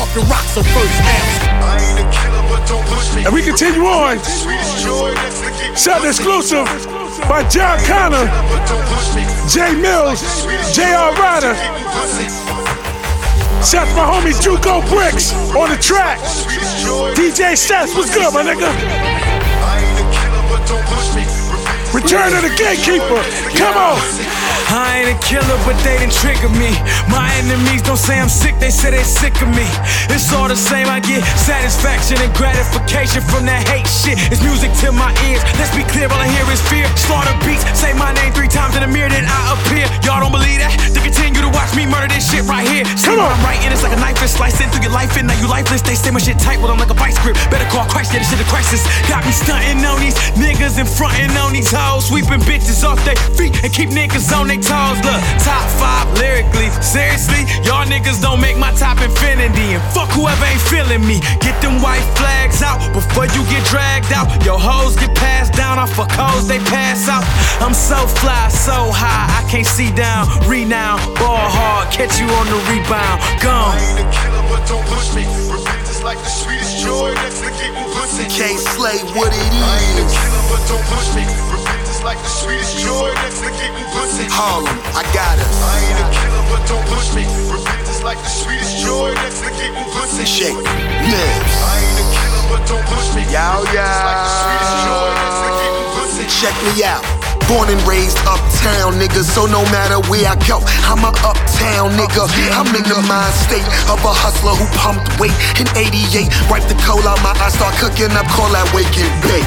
fucking rocks the first answer. And we continue on. Sound exclusive by John Connor, Jay Mills, J.R. Ryder. Shout to my homie Juco Bricks on the track. DJ Seth, what's good, my nigga? Return of the Gatekeeper, come on. I ain't a killer, but they done trigger me. My enemies don't say I'm sick, they say they sick of me. It's all the same, I get satisfaction and gratification from that hate shit. It's music to my ears, let's be clear, all I hear is fear. Slaughter beats, say my name 3 times in the mirror, then I appear. Y'all don't believe that? Then continue to watch me murder this shit right here. See what I'm writing, it's like a knife is slicing through your life, and now you lifeless. They say my shit tight, well I'm like a vice grip. Better call Christ, yeah, this shit a crisis. Got me stunting on these niggas and fronting on these hoes, sweeping bitches off their feet and keep niggas on their toes. Look, top 5 lyrically. Seriously, y'all niggas don't make my top infinity. And fuck whoever ain't feeling me. Get them white flags out before you get dragged out. Your hoes get passed down, I fuck hoes, they pass out. I'm so fly, so high, I can't see down. Renown, ball hard, catch you on the rebound. Gone. I ain't a killer, but don't push me. Revenge is like the sweetest joy that's the getting pussy. Can't slay what it is. I ain't a killer, but don't push me. Revenge is like the sweetest joy that's the getting pussy. Harlem, I got us. I ain't a killer, but don't push me. Revenge is like the sweetest joy that's the getting pussy. Shake, lives. I ain't a killer, but don't push me. Yow, Revenge is like the sweetest joy that's the getting pussy. Check me out. Born and raised uptown, nigga, so no matter where I go, I'm a uptown nigga. I'm in the mind state of a hustler who pumped weight in 88. Wipe the coal out my eye, start cooking up, call that wake and bake.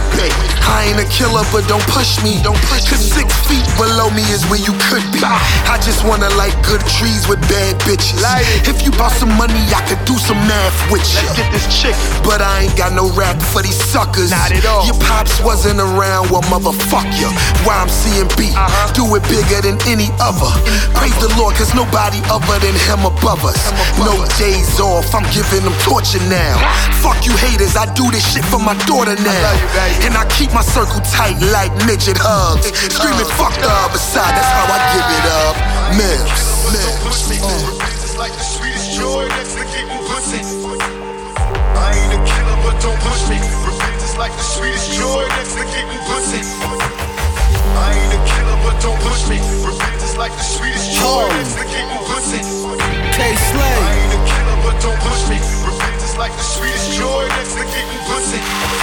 I ain't a killer, but don't push me. Cause 6 feet below me is where you could be. I just wanna like good trees with bad bitches. If you bought some money, I could do some math with you. Let's get this chick. But I ain't got no rap for these suckers. Not at all. Your pops wasn't around, well motherfuck you. Why I'm CMB, do it bigger than any other. Praise the Lord, cause nobody other than him above us. No days off, I'm giving them torture now. Fuck you haters, I do this shit for my daughter now. And I keep my circle tight like midget hugs. Screaming fuck the other side, that's how I give it up. Mills. Don't push me. Revenge is like the sweetest joy that's the getting pussy. I ain't a killer, but don't push me. Revenge is like the sweetest joy that's the getting pussy. I ain't a killer, but don't push me. Revenge is like the sweetest joy that's the getting pussy. K-Slay. I ain't a killer, but don't push me. Revenge is like the sweetest joy that's the getting pussy.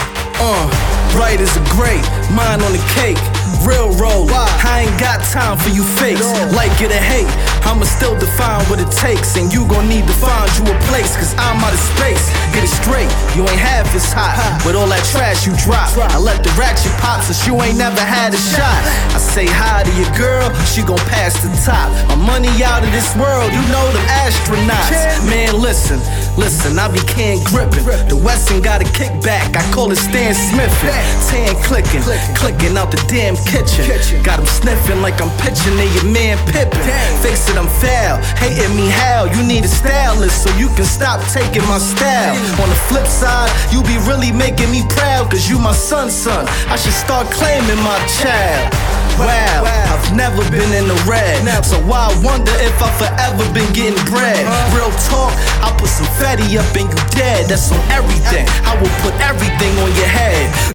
Right is a great, mine on the cake. Real roll, I ain't got time for you fakes. Like it or hate, I'ma still define what it takes. And you gon' need to find you a place, cause I'm out of space. Get it straight, you ain't half as hot with all that trash you drop. I let the ratchet pop since you ain't never had a shot. I say hi to your girl, she gon' pass the top. My money out of this world, you know them astronauts. Man, listen, I be can gripping. The Westin got a kickback, I call it Stan Smithin'. 10 clicking out the damn kitchen. Got him sniffing like I'm pitching to your man Pippin. Face it, I'm foul, hating me how. You need a stylist so you can stop taking my style. On the flip side, you be really making me proud, cause you my son. I should start claiming my child. Wow, I've never been in the red, so why wonder if I forever been getting bread? Real talk, I put some fatty up and you dead. That's on everything, I will put everything on your head.